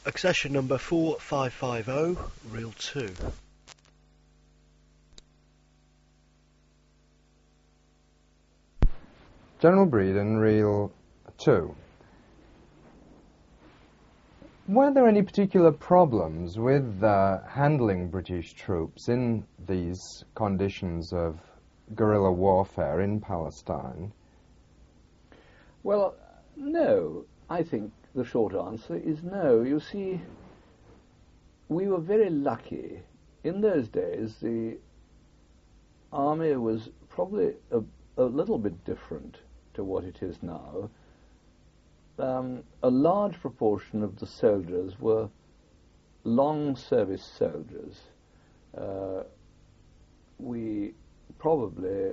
Accession number 4550, reel 2. General Breeden, reel 2. Were there any particular problems with handling British troops in these conditions of guerrilla warfare in Palestine? Well, no. I think the short answer is no. You see, we were very lucky. In those days, the army was probably a little bit different to what it is now. A large proportion of the soldiers were long service soldiers. We probably,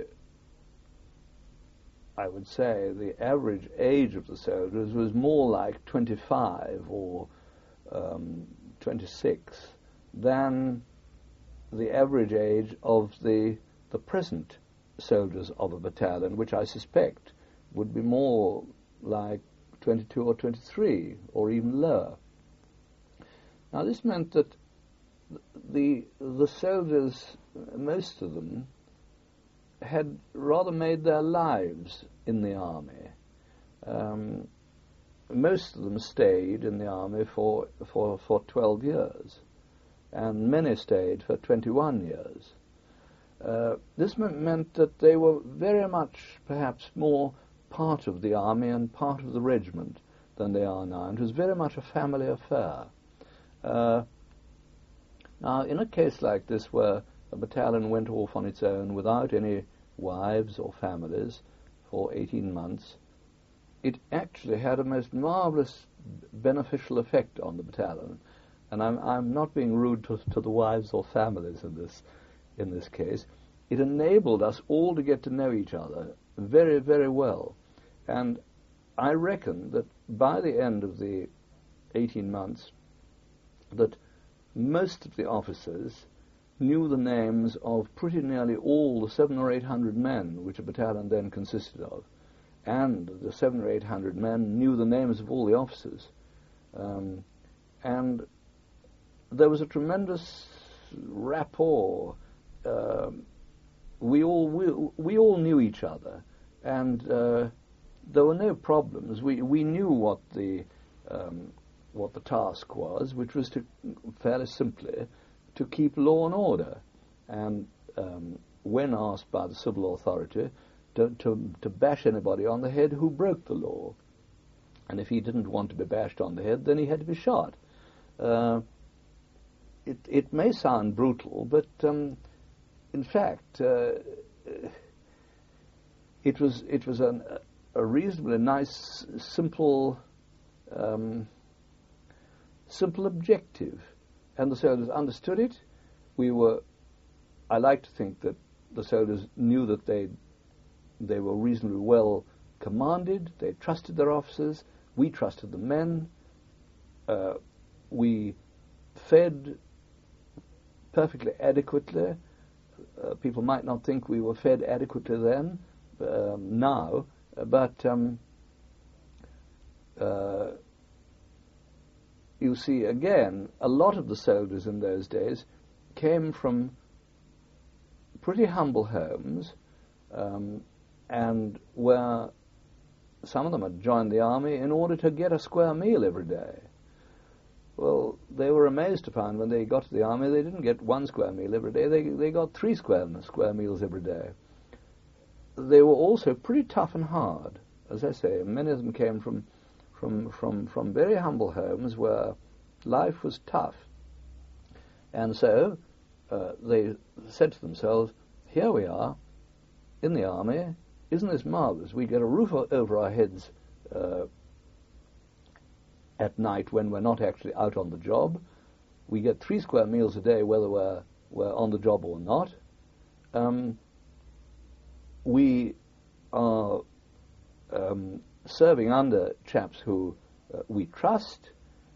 I would say, the average age of the soldiers was more like 25 or 26 than the average age of the present soldiers of a battalion, which I suspect would be more like 22 or 23, or even lower. Now, this meant that the soldiers, most of them, had rather made their lives in the army. Most of them stayed in the army for 12 years, and many stayed for 21 years. This meant that they were very much, perhaps, more part of the army and part of the regiment than they are now. It was very much a family affair. Now, in a case like this, where a battalion went off on its own without any wives or families for 18 months, it actually had a most marvelous beneficial effect on the battalion. And I'm not being rude to the wives or families in this case. It enabled us all to get to know each other very, very well. And I reckon that by the end of the 18 months, that most of the officers knew the names of pretty nearly all the 700 or 800 men which a battalion then consisted of. And the 700 or 800 men knew the names of all the officers. And there was a tremendous rapport. We all knew each other, and there were no problems. We knew what the task was, which was to, fairly simply, to keep law and order, and when asked by the civil authority to bash anybody on the head who broke the law, and if he didn't want to be bashed on the head, then he had to be shot. It may sound brutal, but in fact, it was a reasonably nice, simple objective, and the soldiers understood it. I like to think that the soldiers knew that they were reasonably well commanded. They trusted their officers. We trusted the men. We fed perfectly adequately. People might not think we were fed adequately then, now, but you see, again, a lot of the soldiers in those days came from pretty humble homes, and where some of them had joined the army in order to get a square meal every day. Well, they were amazed to find when they got to the army they didn't get one square meal every day, they got 3 square meals every day. They were also pretty tough and hard. As I say, many of them came from very humble homes where life was tough. And so they said to themselves, here we are in the army, isn't this marvelous? We get a roof over our heads at night when we're not actually out on the job. We get 3 square meals a day whether we're on the job or not. We are serving under chaps who we trust,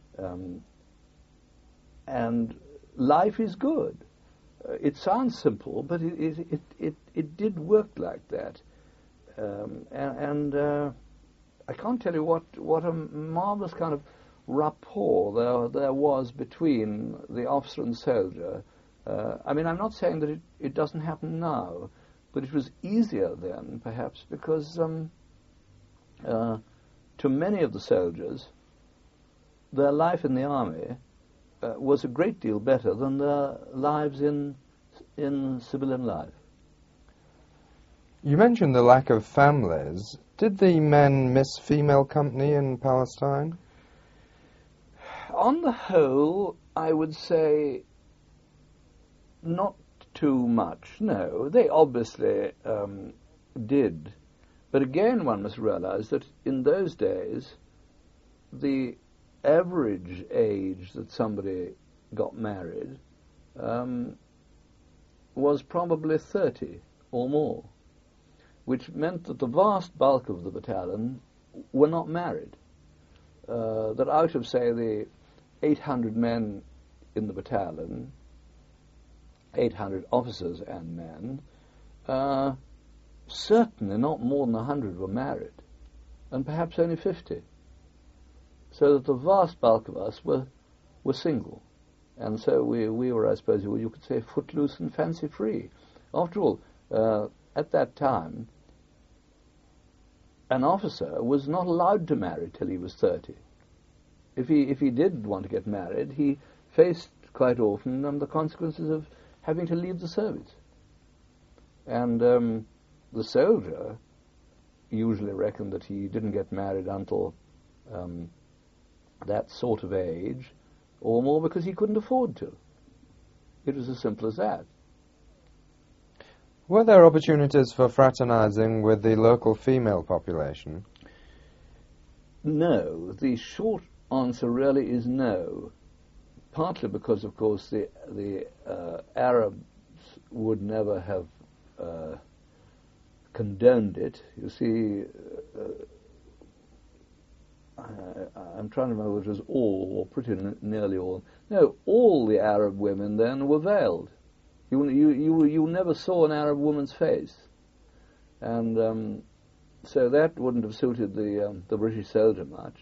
and life is good. It sounds simple, but it did work like that. And I can't tell you what a marvelous kind of rapport there was between the officer and soldier. I mean, I'm not saying that it doesn't happen now, but it was easier then, perhaps, because to many of the soldiers, their life in the army was a great deal better than their lives in civilian life. You mentioned the lack of families. Did the men miss female company in Palestine? On the whole, I would say not too much, no. They obviously did. But again, one must realize that in those days, the average age that somebody got married was probably 30 or more, which meant that the vast bulk of the battalion were not married. That out of, say, the 800 men in the battalion, 800 officers and men, certainly not more than 100 were married, and perhaps only 50. So that the vast bulk of us were single. And so we were, I suppose, you could say, footloose and fancy-free. After all, at that time, an officer was not allowed to marry till he was 30. If he did want to get married, he faced quite often the consequences of having to leave the service. And the soldier usually reckoned that he didn't get married until that sort of age, or more because he couldn't afford to. It was as simple as that. Were there opportunities for fraternizing with the local female population? No. The short answer really is no. Partly because, of course, the Arabs would never have condoned it. You see, I'm trying to remember if it was all, or pretty nearly all. No, all the Arab women then were veiled. You never saw an Arab woman's face, and so that wouldn't have suited the British soldier much.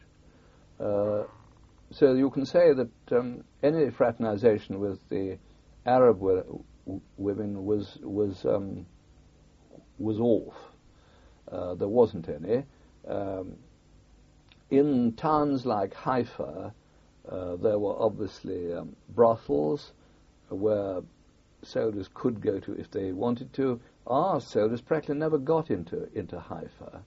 So you can say that any fraternization with the Arab women was off. There wasn't any. In towns like Haifa, there were obviously brothels where soldiers could go to if they wanted to. Our soldiers practically never got into Haifa.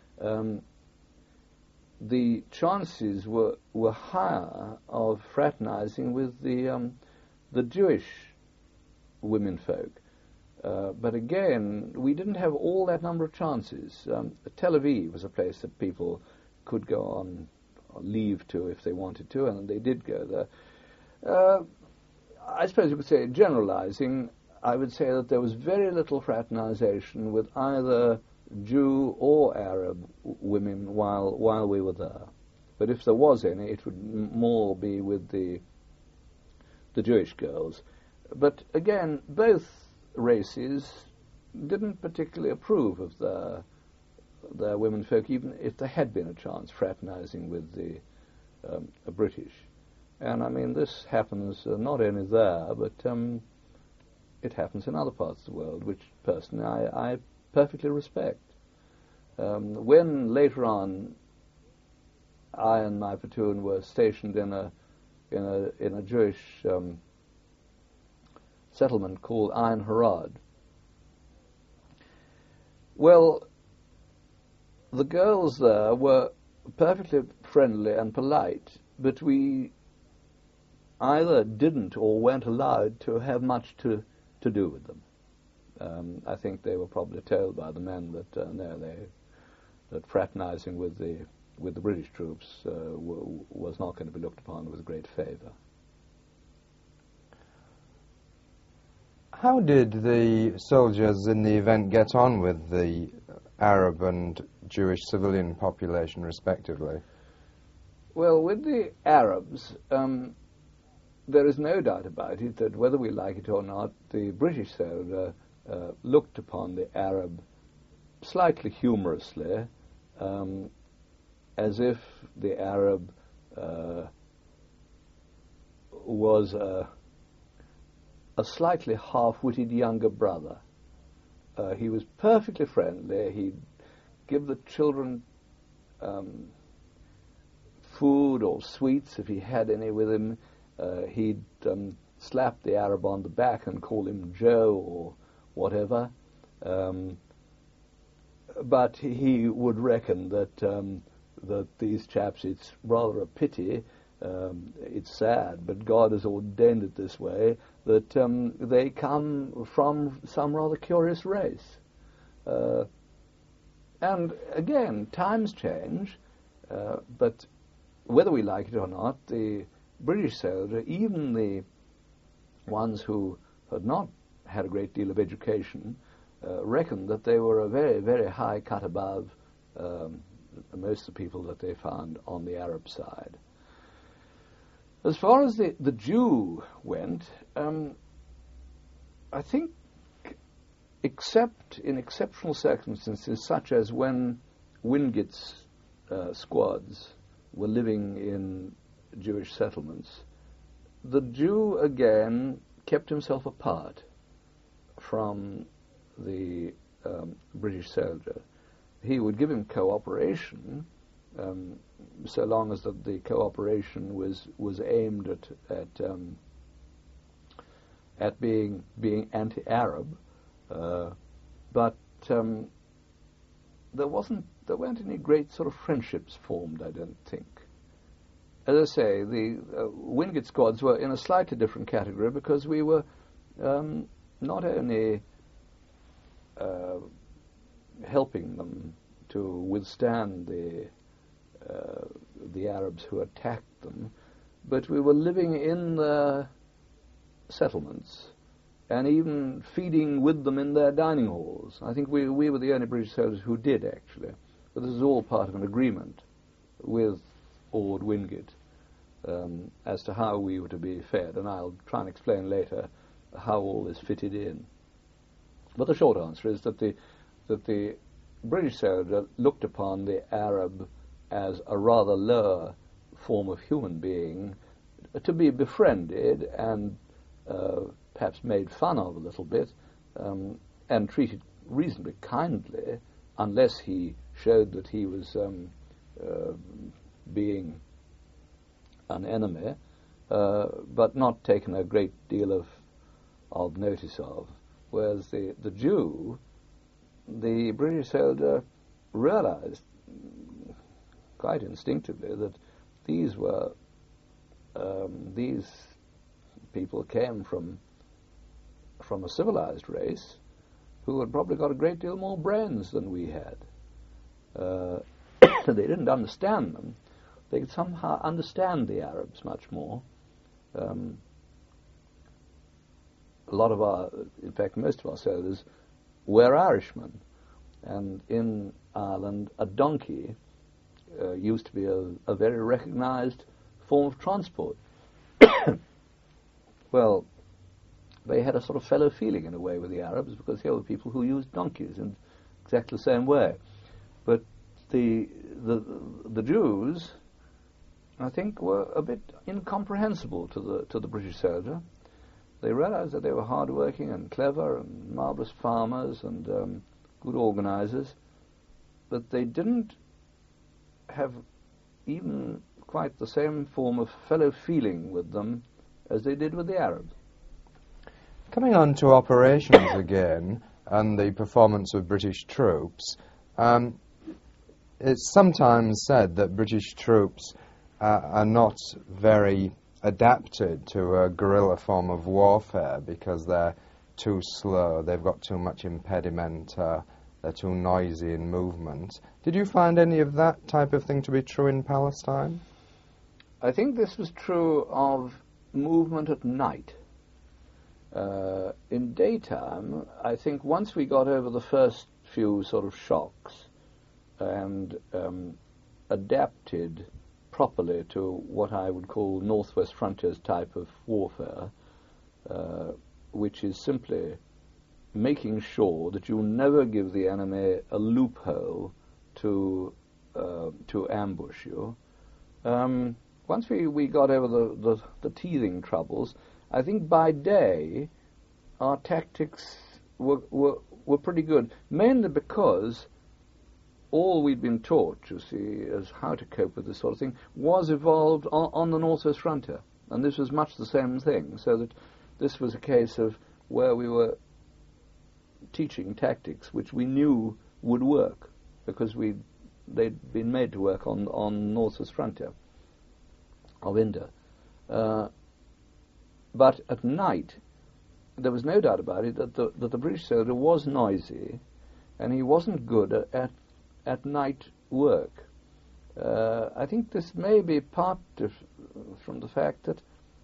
The chances were higher of fraternizing with the Jewish womenfolk. But again, we didn't have all that number of chances. Tel Aviv was a place that people could go on leave to if they wanted to, and they did go there. I suppose you could say, generalizing, I would say that there was very little fraternization with either Jew or Arab women while we were there. But if there was any, it would more be with the Jewish girls. But again, both races didn't particularly approve of their womenfolk, even if there had been a chance fraternizing with the British. And I mean, this happens not only there, but it happens in other parts of the world, which personally I perfectly respect. When later on I and my platoon were stationed in a Jewish settlement called Ain Harad, well, the girls there were perfectly friendly and polite, but we either didn't or weren't allowed to have much to do with them. I think they were probably told by the men that that fraternizing with the British troops was not going to be looked upon with great favour. How did the soldiers in the event get on with the Arab and Jewish civilian population, respectively? Well, with the Arabs, there is no doubt about it that whether we like it or not, the British soldier looked upon the Arab slightly humorously, as if the Arab was a slightly half-witted younger brother. He was perfectly friendly. He'd give the children food or sweets if he had any with him. He'd slap the Arab on the back and call him Joe or whatever. But he would reckon that these chaps, it's rather a pity, it's sad, but God has ordained it this way, that they come from some rather curious race. And again, times change, but whether we like it or not, the British soldier, even the ones who had not had a great deal of education, reckoned that they were a very, very high cut above most of the people that they found on the Arab side. As far as the Jew went, I think, except in exceptional circumstances, such as when Wingate's squads were living in Jewish settlements, the Jew again kept himself apart from the British soldier. He would give him cooperation, so long as the cooperation was aimed at being anti-Arab, but there weren't any great sort of friendships formed, I don't think. As I say, the Wingate squads were in a slightly different category because we were not only helping them to withstand the Arabs who attacked them, but we were living in the settlements and even feeding with them in their dining halls. I think we were the only British soldiers who did, actually. But this is all part of an agreement with Orde Wingate as to how we were to be fed, and I'll try and explain later how all this fitted in. But the short answer is that the British soldier looked upon the Arab as a rather lower form of human being to be befriended and perhaps made fun of a little bit, and treated reasonably kindly, unless he showed that he was being an enemy, but not taken a great deal of notice of. Whereas the Jew, the British soldier realized quite instinctively that these people came from a civilized race who had probably got a great deal more brains than we had. They didn't understand them. They could somehow understand the Arabs much more. A lot of in fact, most of our soldiers were Irishmen, and in Ireland, a donkey used to be a very recognized form of transport. Well, they had a sort of fellow feeling in a way with the Arabs, because here were people who used donkeys in exactly the same way. But the Jews, I think, were a bit incomprehensible to the British soldier. They realized that they were hard-working and clever and marvelous farmers and good organizers, but they didn't have even quite the same form of fellow feeling with them as they did with the Arabs. Coming on to operations again and the performance of British troops, it's sometimes said that British troops are not very adapted to a guerrilla form of warfare because they're too slow, they've got too much impediment, they're too noisy in movement. Did you find any of that type of thing to be true in Palestine? I think this was true of movement at night. In daytime, I think once we got over the first few sort of shocks and adapted properly to what I would call Northwest Frontiers type of warfare, which is simply making sure that you never give the enemy a loophole to ambush you. once we got over the teething troubles, I think by day our tactics were pretty good, mainly because all we'd been taught, you see, as how to cope with this sort of thing, was evolved on the Northwest frontier. And this was much the same thing, so that this was a case of where we were teaching tactics which we knew would work, because they'd been made to work on Northwest frontier of India. But at night, there was no doubt about it that the British soldier was noisy, and he wasn't good at night work. I think this may be part from the fact that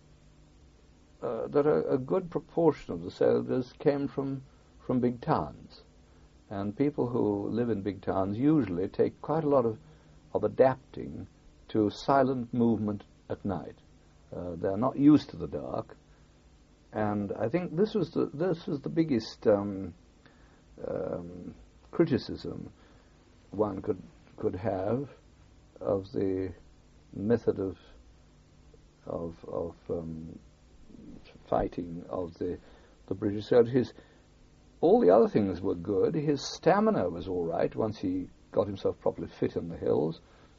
a good proportion of the soldiers came from big towns, and people who live in big towns usually take quite a lot of adapting to silent movement at night. They're not used to the dark, and I think this was the biggest criticism one could have of the method of fighting of the British soldiers. All the other things were good. His stamina was all right once he got himself properly fit in the hills.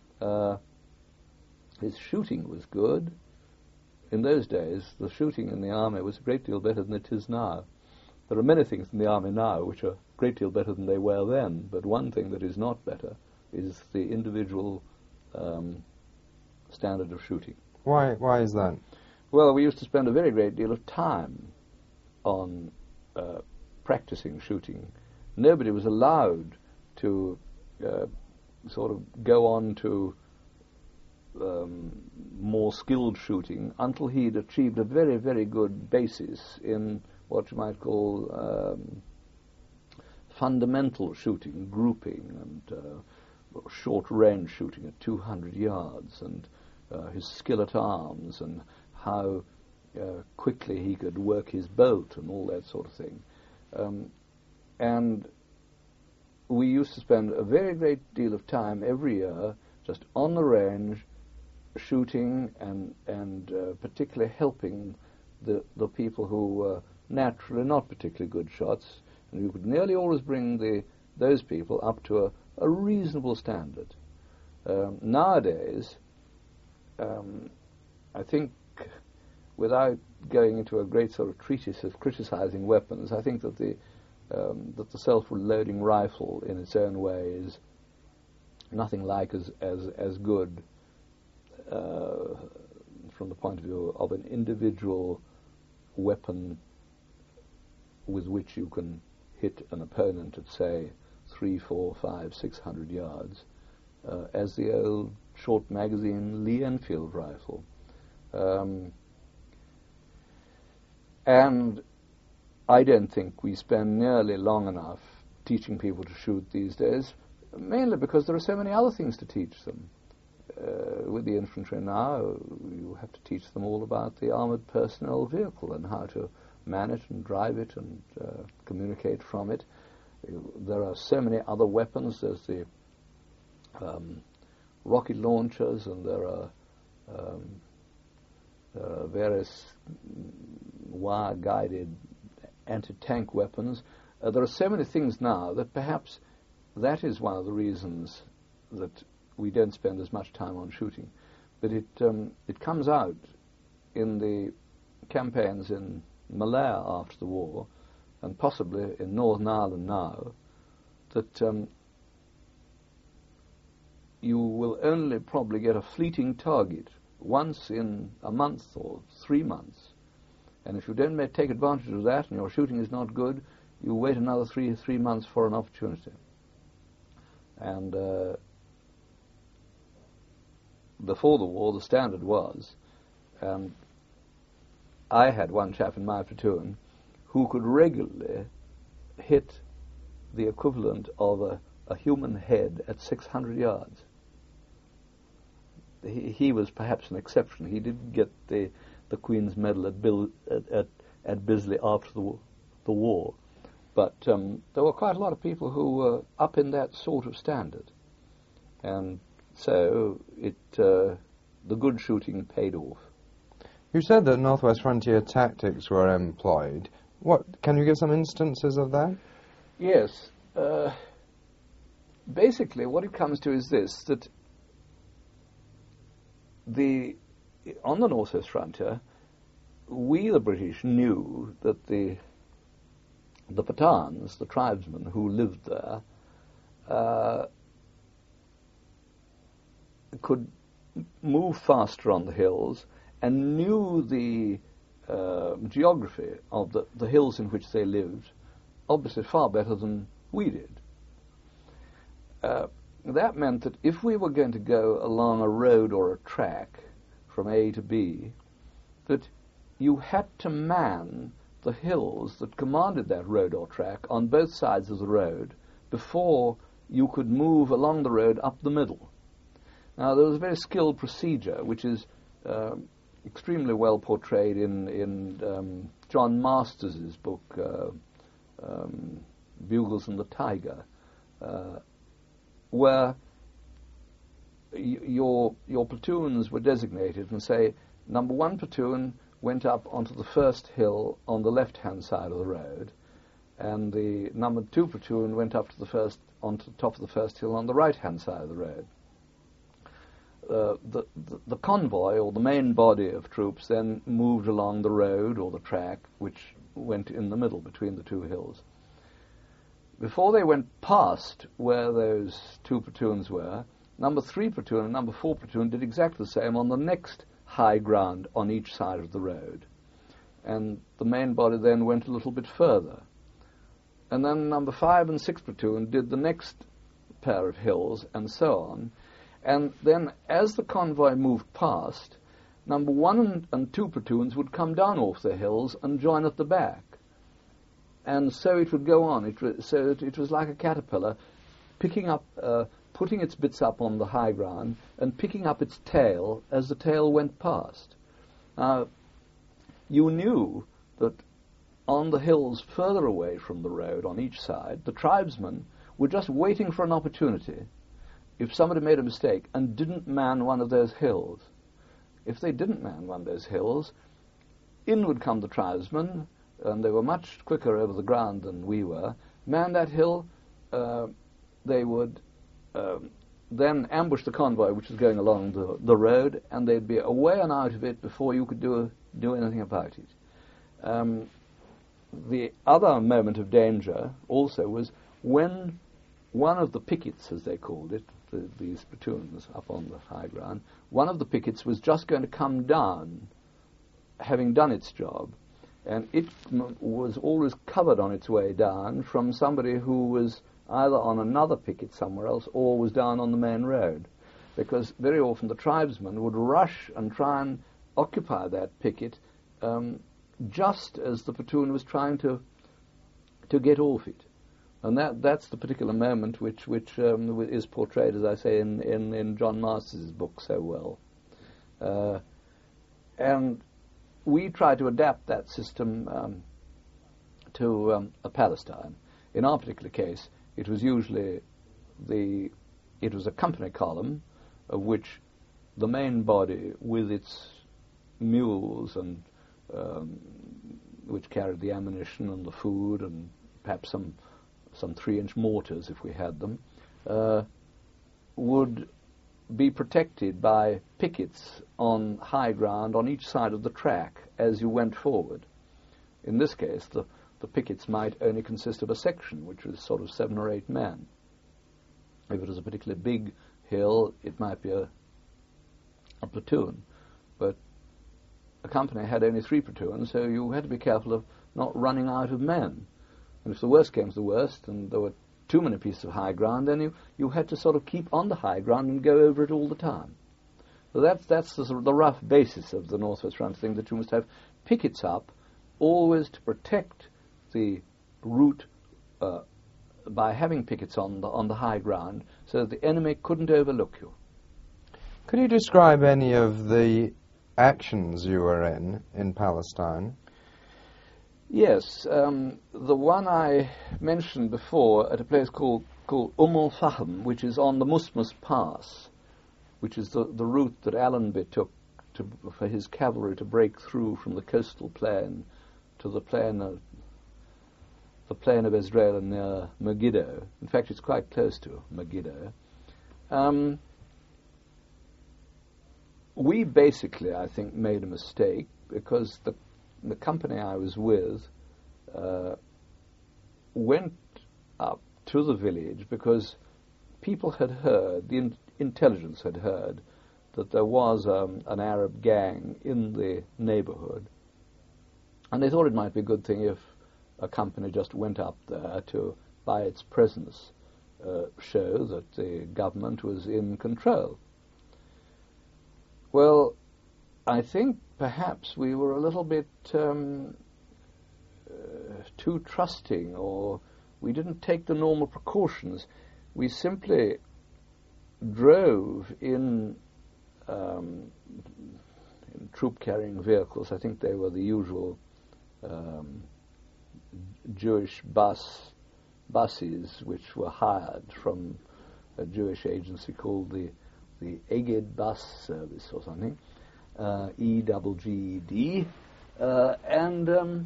His shooting was good. In those days, the shooting in the army was a great deal better than it is now. There are many things in the army now which are a great deal better than they were then, but one thing that is not better is the individual standard of shooting. Why is that? Well, we used to spend a very great deal of time on practicing shooting. Nobody was allowed to sort of go on to more skilled shooting until he'd achieved a very, very good basis in what you might call fundamental shooting, grouping, and short-range shooting at 200 yards, and his skill at arms, and how quickly he could work his bolt, and all that sort of thing. And we used to spend a very great deal of time every year just on the range, shooting and particularly helping the people who were naturally not particularly good shots, and we could nearly always bring those people up to a reasonable standard. Nowadays, I think, without going into a great sort of treatise of criticizing weapons, I think that the self-reloading rifle in its own way is nothing like as good from the point of view of an individual weapon with which you can hit an opponent at, say, 300, 400, 500, 600 yards, as the old short magazine Lee Enfield rifle. And I don't think we spend nearly long enough teaching people to shoot these days, mainly because there are so many other things to teach them. With the infantry now, you have to teach them all about the armoured personnel vehicle and how to man it and drive it and communicate from it. There are so many other weapons. There's the rocket launchers, and there are various wire-guided anti-tank weapons. There are so many things now that perhaps that is one of the reasons that we don't spend as much time on shooting. But it comes out in the campaigns in Malaya after the war, and possibly in Northern Ireland now, that you will only probably get a fleeting target once in a month or 3 months. And if you don't take advantage of that and your shooting is not good, you wait another three months for an opportunity. And before the war, the standard was, and I had one chap in my platoon who could regularly hit the equivalent of a human head at 600 yards. He was perhaps an exception. He didn't get the Queen's Medal at Bisley after the war, but there were quite a lot of people who were up in that sort of standard, and so it the good shooting paid off. You said that Northwest Frontier tactics were employed. Can you give some instances of that? Yes. Basically, what it comes to is this, that on the Northwest Frontier, we, the British, knew that the Pathans, the tribesmen who lived there, could move faster on the hills and knew the geography of the hills in which they lived, obviously far better than we did. That meant that if we were going to go along a road or a track from A to B, that you had to man the hills that commanded that road or track on both sides of the road before you could move along the road up the middle. Now, there was a very skilled procedure, which is extremely well portrayed in John Masters' book, Bugles and the Tiger, where your platoons were designated and say, number 1 platoon went up onto the first hill on the left-hand side of the road, and the number 2 platoon went up to onto the top of the first hill on the right-hand side of the road. The convoy, or the main body of troops, then moved along the road or the track, which went in the middle between the 2 hills. Before they went past where those 2 platoons were, number 3 platoon and number 4 platoon did exactly the same on the next high ground on each side of the road. And the main body then went a little bit further. And then number 5 and 6 platoon did the next pair of hills, and so on. And then as the convoy moved past, number 1 and 2 platoons would come down off the hills and join at the back. And so it would go on. It was like a caterpillar picking up, putting its bits up on the high ground and picking up its tail as the tail went past. You knew that on the hills further away from the road on each side, the tribesmen were just waiting for an opportunity if somebody made a mistake and didn't man one of those hills. If they didn't man one of those hills, in would come the tribesmen, and they were much quicker over the ground than we were, man that hill. They would then ambush the convoy which was going along the road, and they'd be away and out of it before you could do anything about it. The other moment of danger also was when one of the pickets, as they called it, these platoons up on the high ground, one of the pickets was just going to come down, having done its job, and it was always covered on its way down from somebody who was either on another picket somewhere else or was down on the main road, because very often the tribesmen would rush and try and occupy that picket just as the platoon was trying to get off it. And that's the particular moment which is portrayed, as I say, in John Masters' book so well. And we try to adapt that system to Palestine. In our particular case, it was usually it was a company column of which the main body with its mules and which carried the ammunition and the food and perhaps some 3-inch mortars if we had them, would be protected by pickets on high ground on each side of the track as you went forward. In this case, the pickets might only consist of a section, which was sort of 7 or 8 men. If it was a particularly big hill, it might be a platoon. But a company had only 3 platoons, so you had to be careful of not running out of men. And if the worst came to the worst, and there were too many pieces of high ground, then you had to sort of keep on the high ground and go over it all the time. So that's the sort of the rough basis of the Northwest Front thing, that you must have pickets up always to protect the route by having pickets on the high ground so that the enemy couldn't overlook you. Could you describe any of the actions you were in Palestine? Yes, the one I mentioned before at a place called al-Fahm, which is on the Musmus Pass, which is the route that Allenby took for his cavalry to break through from the coastal plain to the plain of Israel near Megiddo. In fact, it's quite close to Megiddo. We basically, I think, made a mistake because the company I was with went up to the village because people had heard, the intelligence had heard, that there was an Arab gang in the neighborhood. And they thought it might be a good thing if a company just went up there to, by its presence, show that the government was in control. Well, I think perhaps we were a little bit too trusting, or we didn't take the normal precautions. We simply drove in troop-carrying vehicles. I think they were the usual Jewish buses, which were hired from a Jewish agency called the Eged Bus Service or something, EGGED, and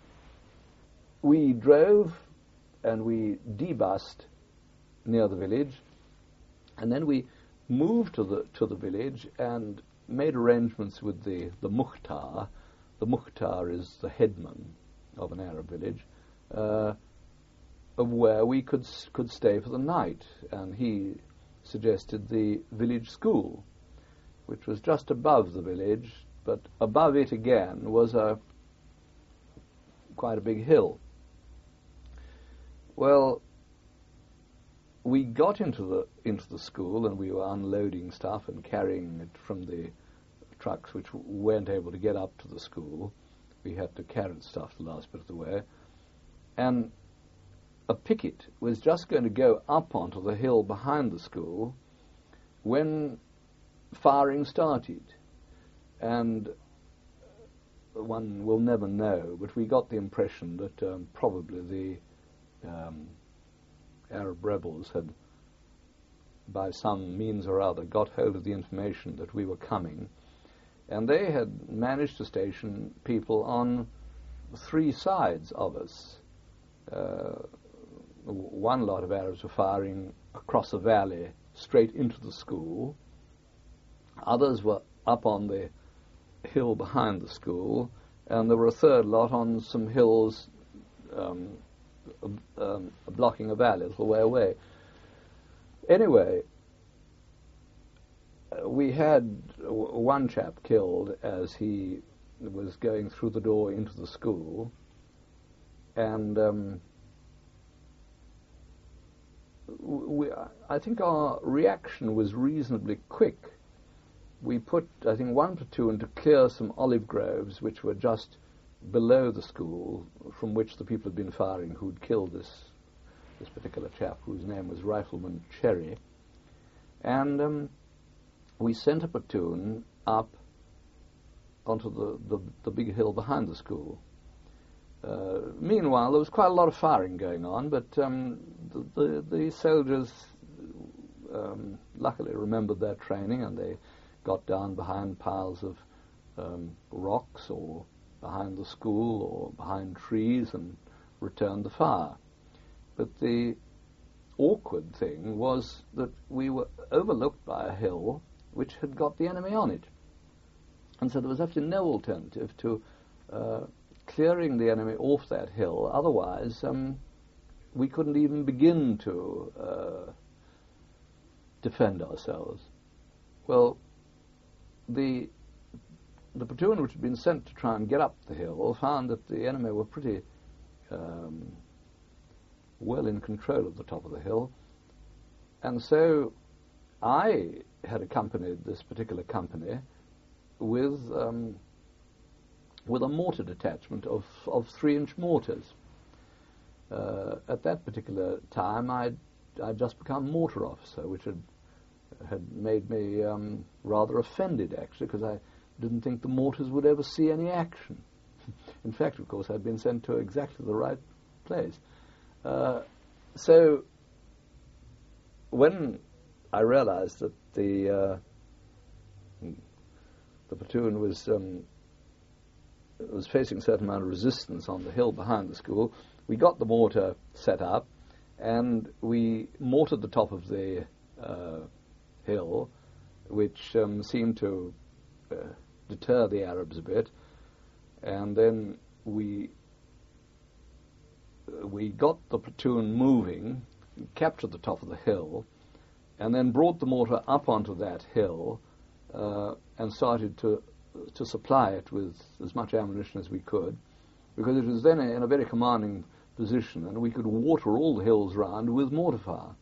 we drove and we debussed near the village, and then we moved to the village and made arrangements with the Mukhtar. The Mukhtar is the headman of an Arab village, of where we could stay for the night, and he suggested the village school, which was just above the village, but above it again was quite a big hill. Well, we got into the school, and we were unloading stuff and carrying it from the trucks which weren't able to get up to the school. We had to carry stuff the last bit of the way, and a picket was just going to go up onto the hill behind the school when firing started. And one will never know, but we got the impression that probably the Arab rebels had, by some means or other, got hold of the information that we were coming, and they had managed to station people on 3 sides of us. One lot of Arabs were firing across a valley straight into the school. Others were up on the hill behind the school, and there were a third lot on some hills blocking a valley a little way away. Anyway, we had one chap killed as he was going through the door into the school, and I think our reaction was reasonably quick. We put, I think, 1 platoon to clear some olive groves which were just below the school, from which the people had been firing who'd killed this particular chap, whose name was Rifleman Cherry. And we sent a platoon up onto the big hill behind the school. Meanwhile, there was quite a lot of firing going on, but the soldiers luckily remembered their training, and they got down behind piles of rocks or behind the school or behind trees and returned the fire. But the awkward thing was that we were overlooked by a hill which had got the enemy on it. And so there was absolutely no alternative to clearing the enemy off that hill. Otherwise, we couldn't even begin to defend ourselves. Well, the platoon which had been sent to try and get up the hill found that the enemy were pretty well in control of the top of the hill, and so I had accompanied this particular company with a mortar detachment of 3-inch mortars. At that particular time, I'd just become mortar officer, which had made me rather offended, actually, because I didn't think the mortars would ever see any action. In fact, of course, I'd been sent to exactly the right place. So when I realized that the the platoon was facing a certain amount of resistance on the hill behind the school. We got the mortar set up, and we mortared the top of the hill, which seemed to deter the Arabs a bit. And then we got the platoon moving, captured the top of the hill, and then brought the mortar up onto that hill and started to supply it with as much ammunition as we could, because it was then in a very commanding position, and we could water all the hills round with mortar fire.